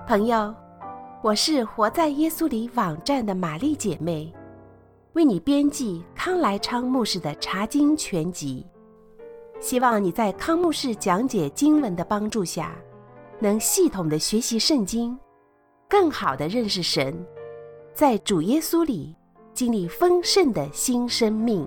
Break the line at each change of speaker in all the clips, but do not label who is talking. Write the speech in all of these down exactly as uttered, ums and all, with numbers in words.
朋友，我是活在耶稣里网站的玛丽姐妹，为你编辑康来昌牧师的查经全集，希望你在康牧师讲解经文的帮助下，能系统的学习圣经，更好的认识神，在主耶稣里经历丰盛的新生命。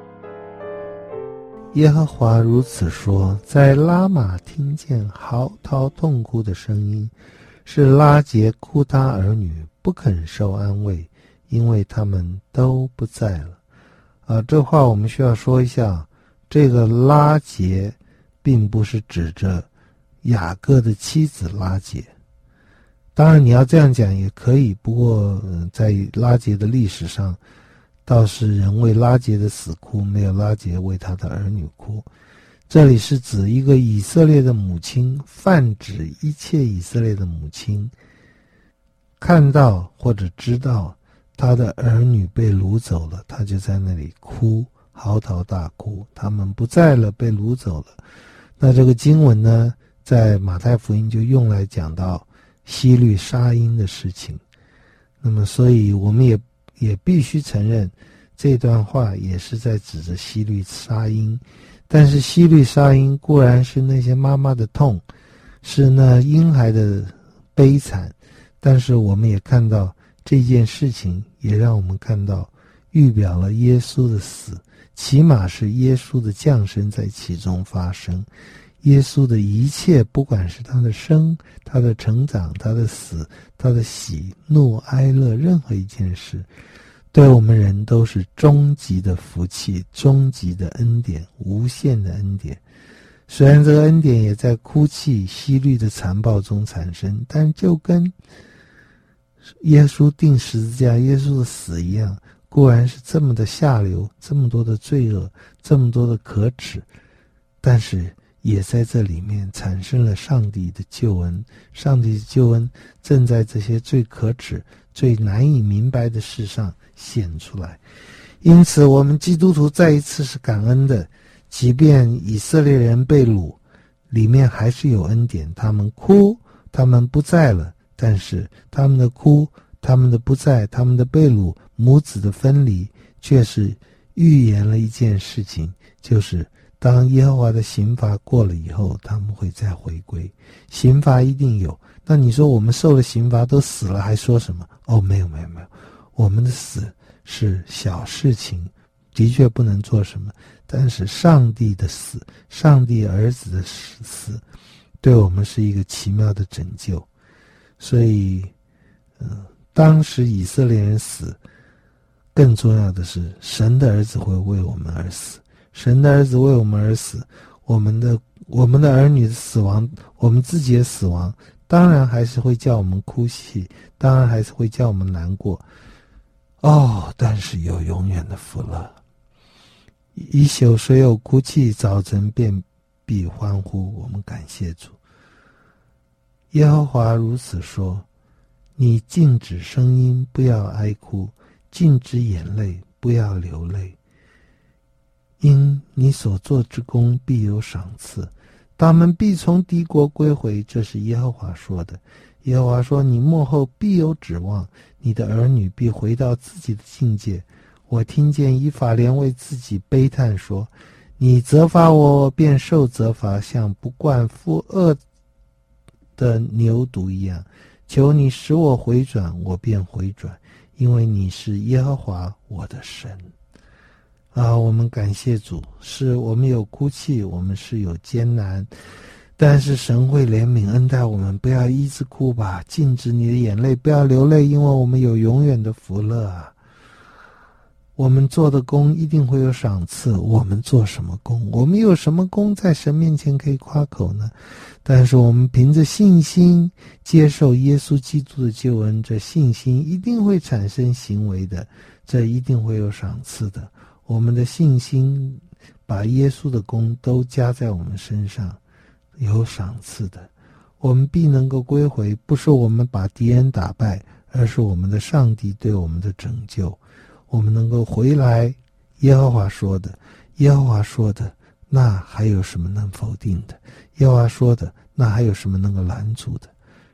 耶和华如此说，在拉玛听见嚎啕痛哭的声音，是拉结哭他儿女，不肯受安慰，因为他们都不在了。啊，这话我们需要说一下，这个拉结并不是指着雅各的妻子拉结。当然你要这样讲也可以，不过、呃、在拉结的历史上，倒是人为拉结的死哭，没有拉结为他的儿女哭。这里是指一个以色列的母亲，泛指一切以色列的母亲，看到或者知道他的儿女被掳走了，他就在那里哭，嚎啕大哭，他们不在了，被掳走了。那这个经文呢，在马太福音就用来讲到希律杀婴的事情。那么所以我们也也必须承认，这段话也是在指着希律杀婴。但是希律杀婴固然是那些妈妈的痛，是那婴孩的悲惨，但是我们也看到这件事情也让我们看到预表了耶稣的死，起码是耶稣的降生在其中发生。耶稣的一切，不管是他的生、他的成长、他的死、他的喜怒哀乐，任何一件事对我们人都是终极的福气，终极的恩典，无限的恩典。虽然这个恩典也在哭泣希律的残暴中产生，但就跟耶稣钉十字架，耶稣的死一样，固然是这么的下流，这么多的罪恶，这么多的可耻，但是也在这里面产生了上帝的救恩。上帝的救恩正在这些最可耻、最难以明白的事上显出来。因此我们基督徒再一次是感恩的，即便以色列人被掳，里面还是有恩典。他们哭，他们不在了，但是他们的哭，他们的不在，他们的被掳，母子的分离，却是预言了一件事情，就是当耶和华的刑罚过了以后，他们会再回归。刑罚一定有。那你说我们受了刑罚都死了还说什么？哦，没有没有没有，我们的死是小事情，的确不能做什么，但是上帝的死，上帝儿子的死，对我们是一个奇妙的拯救。所以呃，当时以色列人死，更重要的是神的儿子会为我们而死。神的儿子为我们而死，我们的我们的儿女的死亡，我们自己的死亡，当然还是会叫我们哭泣，当然还是会叫我们难过。哦，但是有永远的福乐。一宿虽有哭泣，早晨便必欢呼。我们感谢主。耶和华如此说，你禁止声音，不要哀哭，禁止眼泪，不要流泪。因你所做之功必有赏赐，他们必从敌国归回，这是耶和华说的。耶和华说，你末后必有指望，你的儿女必回到自己的境界。我听见以法莲为自己悲叹说，你责罚我，我便受责罚，像不惯负恶的牛犊一样。求你使我回转，我便回转，因为你是耶和华我的神。啊，我们感谢主，是我们有哭泣，我们是有艰难，但是神会怜悯恩待我们。不要一直哭吧，禁止你的眼泪，不要流泪，因为我们有永远的福乐啊。我们做的工一定会有赏赐。我们做什么工？我们有什么工在神面前可以夸口呢？但是我们凭着信心接受耶稣基督的救恩，这信心一定会产生行为的，这一定会有赏赐的。我们的信心把耶稣的功都加在我们身上，有赏赐的。我们必能够归回，不是我们把敌人打败，而是我们的上帝对我们的拯救。我们能够回来，耶和华说的，耶和华说的，那还有什么能否定的？耶和华说的，那还有什么能够拦阻的？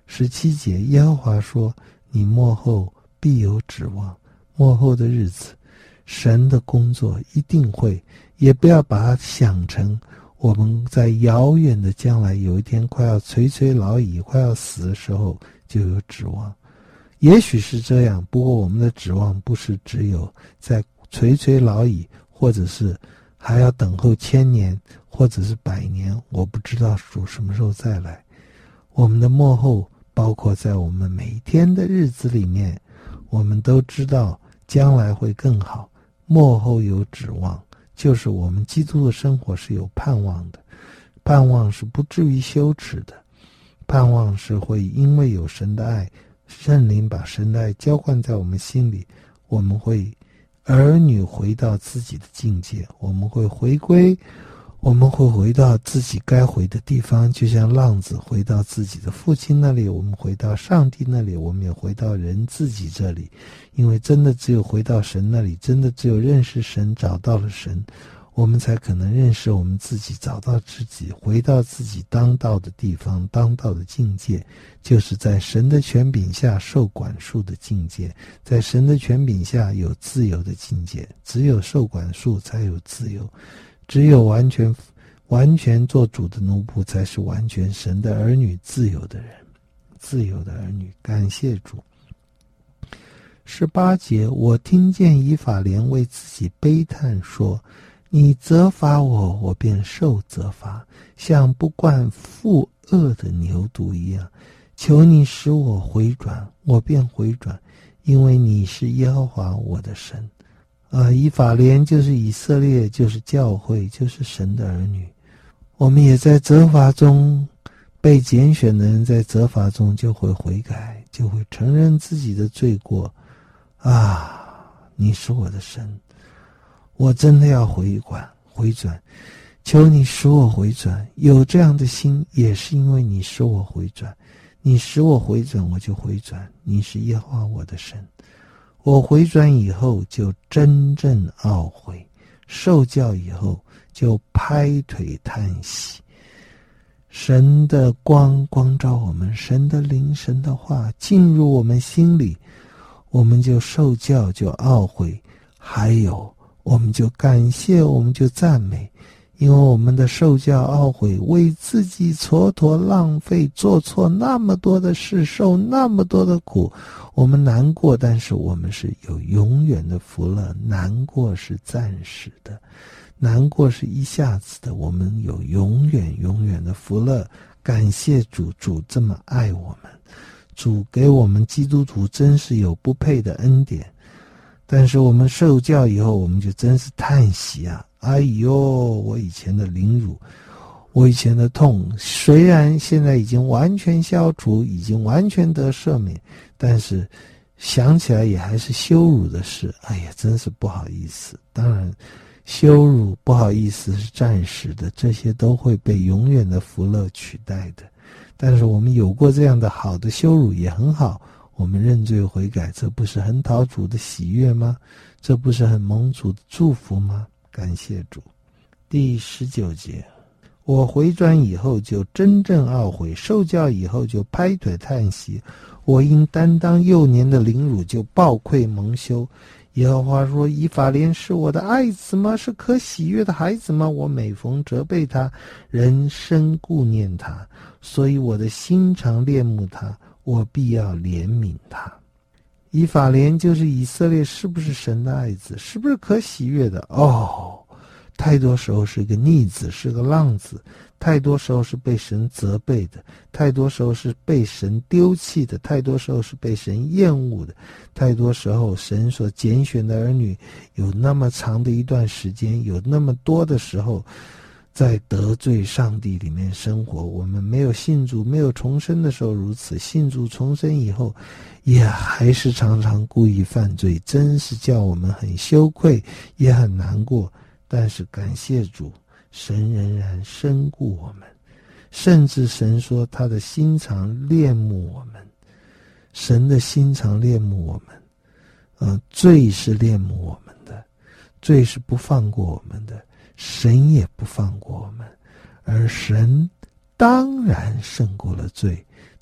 十七节，耶和华说，你末后必有指望。末后的日子，神的工作一定会，也不要把它想成我们在遥远的将来有一天快要垂垂老矣，快要死的时候就有指望。也许是这样，不过我们的指望不是只有在垂垂老矣，或者是还要等候千年，或者是百年，我不知道主什么时候再来。我们的末后包括在我们每天的日子里面，我们都知道将来会更好，末后有指望，就是我们基督的生活是有盼望的，盼望是不至于羞耻的，盼望是会因为有神的爱，圣灵把神的爱浇灌在我们心里，我们会儿女回到自己的境界，我们会回归，我们会回到自己该回的地方，就像浪子回到自己的父亲那里，我们回到上帝那里，我们也回到人自己这里。因为真的只有回到神那里，真的只有认识神，找到了神，我们才可能认识我们自己，找到自己，回到自己当到的地方，当到的境界，就是在神的权柄下受管束的境界，在神的权柄下有自由的境界。只有受管束才有自由，只有完全完全做主的奴仆才是完全神的儿女，自由的人，自由的儿女。感谢主。十八节，我听见以法莲为自己悲叹说，你责罚我，我便受责罚，像不惯负恶的牛犊一样。求你使我回转，我便回转，因为你是耶和华我的神。呃，以法莲就是以色列，就是教会，就是神的儿女。我们也在责罚中，被拣选的人在责罚中就会悔改，就会承认自己的罪过。啊，你是我的神，我真的要回转回转，求你使我回转。有这样的心，也是因为你使我回转，你使我回转，我就回转。你是耶和华我的神，我回转以后就真正懊悔，受教以后就拍腿叹息。神的光光照我们，神的灵，神的话进入我们心里，我们就受教，就懊悔，还有我们就感谢，我们就赞美。因为我们的受教懊悔，为自己蹉跎浪费，做错那么多的事，受那么多的苦，我们难过，但是我们是有永远的福乐。难过是暂时的，难过是一下子的，我们有永远永远的福乐。感谢主，主这么爱我们，主给我们基督徒真是有不配的恩典。但是我们受教以后，我们就真是叹息啊！哎呦，我以前的凌辱，我以前的痛，虽然现在已经完全消除，已经完全得赦免，但是想起来也还是羞辱的事。哎呀，真是不好意思。当然羞辱不好意思是暂时的，这些都会被永远的福乐取代的。但是我们有过这样的好的羞辱也很好，我们认罪悔改，这不是很讨主的喜悦吗？这不是很蒙主的祝福吗？感谢主。第十九节，我回转以后就真正懊悔，受教以后就拍腿叹息。我因担当幼年的凌辱，就抱愧蒙羞。耶和华说，以法莲是我的爱子吗？是可喜悦的孩子吗？我每逢责备他，人深顾念他，所以我的心常恋慕他，我必要怜悯他。以法莲就是以色列，是不是神的爱子？是不是可喜悦的？哦，太多时候是个逆子，是个浪子，太多时候是被神责备的，太多时候是被神丢弃的，太多时候是被神厌恶的，太多时候神所拣选的儿女有那么长的一段时间，有那么多的时候在得罪上帝里面生活。我们没有信主，没有重生的时候如此，信主重生以后也还是常常故意犯罪，真是叫我们很羞愧，也很难过。但是感谢主，神仍然深顾我们，甚至神说他的心肠恋慕我们。神的心肠恋慕我们，呃，罪是恋慕我们的，罪是不放过我们的，神也不放过我们，而神当然胜过了罪，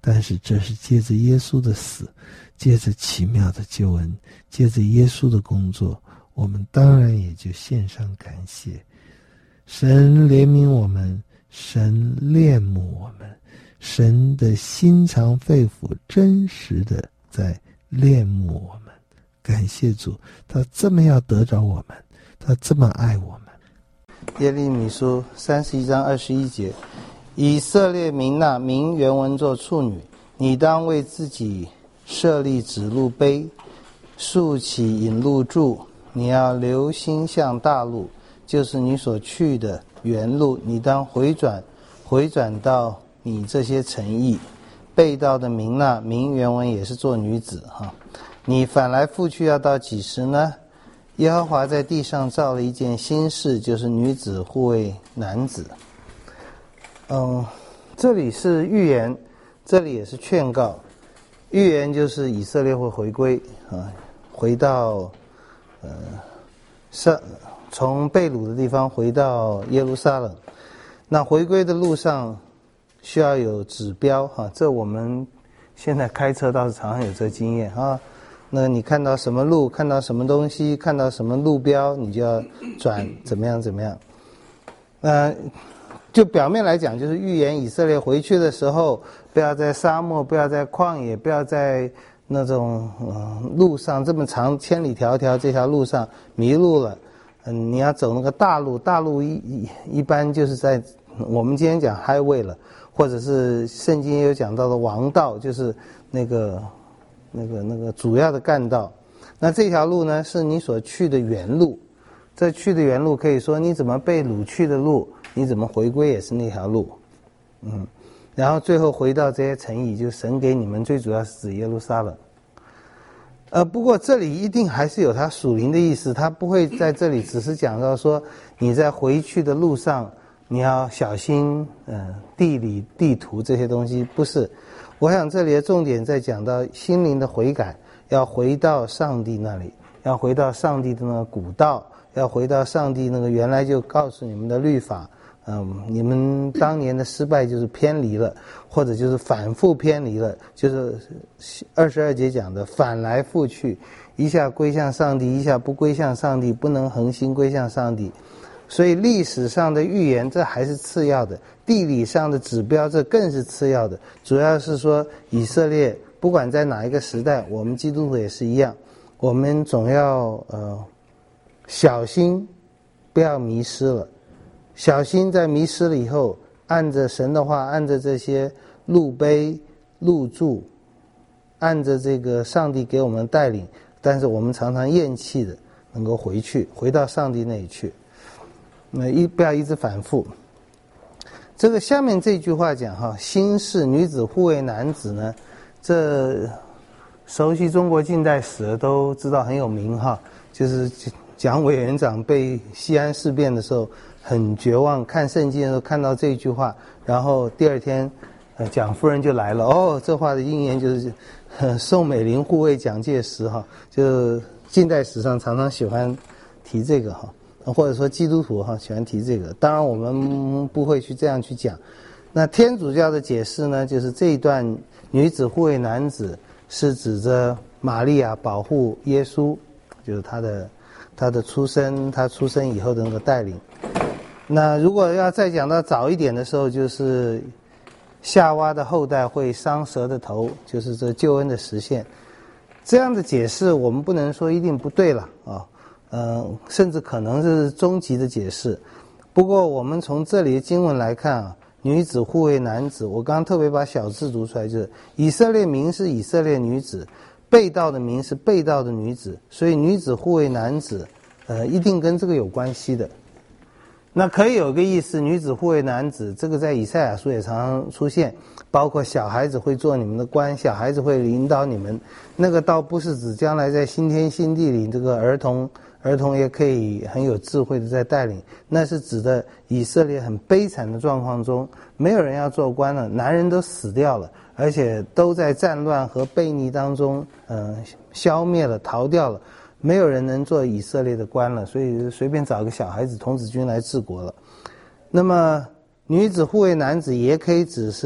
但是这是借着耶稣的死，借着奇妙的救恩，借着耶稣的工作，我们当然也就献上感谢。神怜悯我们，神恋慕我们，神的心肠肺腑真实的在恋慕我们。感谢主，他这么要得着我们，他这么爱我们。
耶利米书三十一章二十一节，以色列民呐，民原文作处女，你当为自己设立指路碑，竖起引路柱，你要留心向大路，就是你所去的原路，你当回转回转到你这些城邑。被盗的民呐，民原文也是做女子哈，你反来覆去要到几时呢？耶和华在地上造了一件新事，就是女子护卫男子。嗯，这里是预言，这里也是劝告。预言就是以色列会回归啊，回到呃上从被掳的地方回到耶路撒冷。那回归的路上需要有指标哈，这我们现在开车倒是常常有这经验啊。那你看到什么路，看到什么东西，看到什么路标，你就要转怎么样怎么样。呃，就表面来讲，就是预言以色列回去的时候，不要在沙漠，不要在旷野，不要在那种呃路上这么长千里迢迢这条路上迷路了。嗯，你要走那个大路，大路一一一般就是在我们今天讲 highway 了，或者是圣经也有讲到的王道，就是那个。那个那个主要的干道，那这条路呢是你所去的原路，这去的原路可以说你怎么被掳去的路，你怎么回归也是那条路，嗯，然后最后回到这些城邑，就神给你们最主要是指耶路撒冷。呃，不过这里一定还是有它属灵的意思，它不会在这里只是讲到说你在回去的路上你要小心，呃，地理地图这些东西，不是。我想这里的重点在讲到心灵的悔改，要回到上帝那里，要回到上帝的那个古道，要回到上帝那个原来就告诉你们的律法。嗯，你们当年的失败就是偏离了，或者就是反复偏离了，就是二十二节讲的反来覆去，一下归向上帝，一下不归向上帝，不能恒心归向上帝。所以历史上的预言这还是次要的，地理上的指标这更是次要的，主要是说以色列不管在哪一个时代，我们基督徒也是一样，我们总要呃小心不要迷失了，小心在迷失了以后，按着神的话，按着这些路碑路柱，按着这个上帝给我们的带领，但是我们常常厌弃的能够回去回到上帝那里去，那一不要一直反复。这个下面这句话讲哈，新式女子护卫男子呢，这熟悉中国近代史的都知道很有名哈，就是蒋委员长被西安事变的时候很绝望，看圣经的时候看到这句话，然后第二天呃蒋夫人就来了，哦，这话的应验就是呃宋美龄护卫蒋介石哈，就近代史上常常喜欢提这个哈。或者说基督徒哈喜欢提这个，当然我们不会去这样去讲。那天主教的解释呢，就是这一段女子护卫男子是指着玛利亚保护耶稣，就是他的他的出生，他出生以后的那个带领。那如果要再讲到早一点的时候，就是夏娃的后代会伤蛇的头，就是这救恩的实现。这样的解释我们不能说一定不对了啊。呃，甚至可能是终极的解释。不过我们从这里的经文来看啊，女子护卫男子，我刚刚特别把小字读出来，就是以色列民是以色列女子，被盗的民是被盗的女子，所以女子护卫男子，呃，一定跟这个有关系的。那可以有个意思，女子护卫男子，这个在以赛亚书也常常出现，包括小孩子会做你们的官，小孩子会引导你们，那个倒不是指将来在新天新地里这个儿童儿童也可以很有智慧的在带领，那是指的以色列很悲惨的状况中，没有人要做官了，男人都死掉了，而且都在战乱和悖逆当中呃消灭了，逃掉了，没有人能做以色列的官了，所以随便找个小孩子童子军来治国了。那么女子护卫男子也可以指是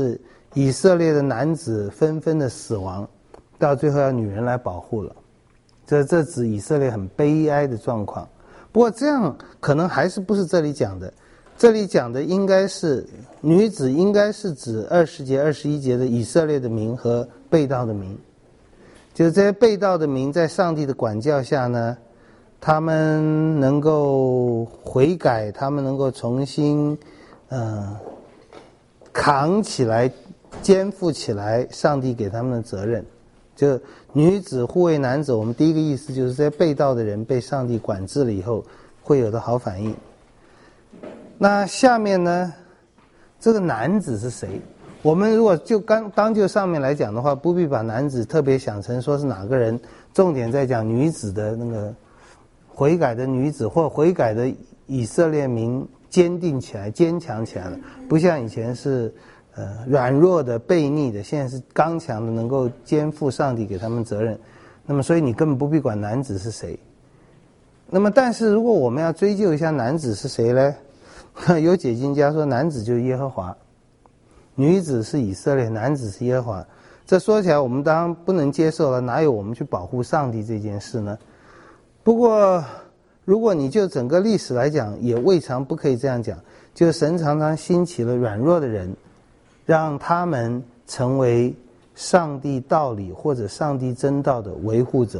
以色列的男子纷纷的死亡，到最后要女人来保护了。这这指以色列很悲哀的状况。不过这样可能还是不是这里讲的，这里讲的应该是女子，应该是指二十节、二十一节的以色列的民和被盗的民。就是这些被盗的民在上帝的管教下呢，他们能够悔改，他们能够重新呃扛起来、肩负起来上帝给他们的责任。就女子护卫男子，我们第一个意思就是这些被盗的人被上帝管制了以后会有的好反应。那下面呢，这个男子是谁？我们如果就刚当就上面来讲的话，不必把男子特别想成说是哪个人，重点在讲女子的那个悔改的女子，或悔改的以色列民坚定起来、坚强起来了，不像以前是呃软弱的、悖逆的，现在是刚强的，能够肩负上帝给他们责任。那么，所以你根本不必管男子是谁。那么，但是如果我们要追究一下男子是谁呢？有解经家说，男子就是耶和华，女子是以色列，男子是耶和华。这说起来我们当然不能接受了，哪有我们去保护上帝这件事呢？不过如果你就整个历史来讲，也未尝不可以这样讲，就神常常兴起了软弱的人，让他们成为上帝道理或者上帝真道的维护者。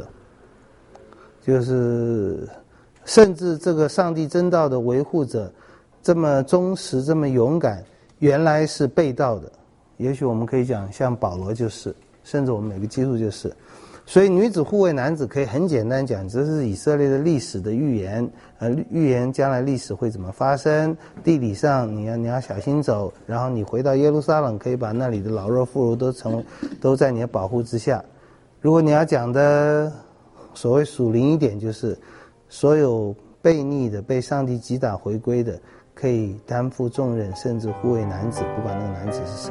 就是甚至这个上帝真道的维护者这么忠实这么勇敢，原来是被盗的。也许我们可以讲像保罗就是，甚至我们每个基督徒就是。所以女子护卫男子可以很简单讲，这是以色列的历史的预言，呃，预言将来历史会怎么发生，地理上你要你要小心走，然后你回到耶路撒冷，可以把那里的老弱妇孺都成都在你的保护之下。如果你要讲的所谓属灵一点，就是所有悖逆的、被上帝击打回归的，可以担负重任，甚至护卫男子，不管那个男子是谁。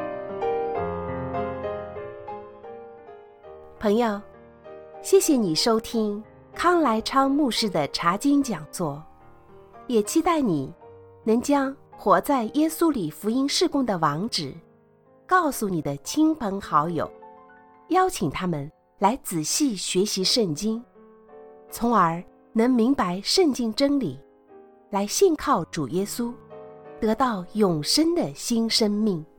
朋友，谢谢你收听康来昌牧师的查经讲座，也期待你能将活在耶稣里福音事工的网址告诉你的亲朋好友，邀请他们来仔细学习圣经，从而能明白圣经真理，来信靠主耶稣，得到永生的新生命。